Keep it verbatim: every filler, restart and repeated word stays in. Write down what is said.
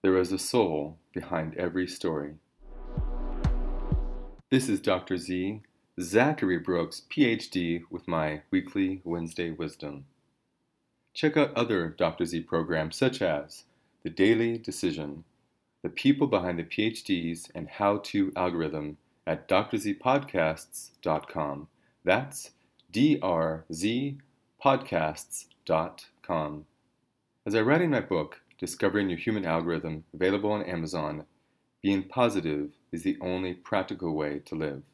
There is a soul behind every story. This is Doctor Z, Zachary Brooks, P H D, with my weekly Wednesday wisdom. Check out other Doctor Z programs such as The Daily Decision, The People Behind the P H Ds, and How To Algorithm at d r z podcasts dot com. That's D R Z podcasts dot com. As I write in my book, Discovering Your Human Algorithm, available on Amazon, being positive is the only practical way to live.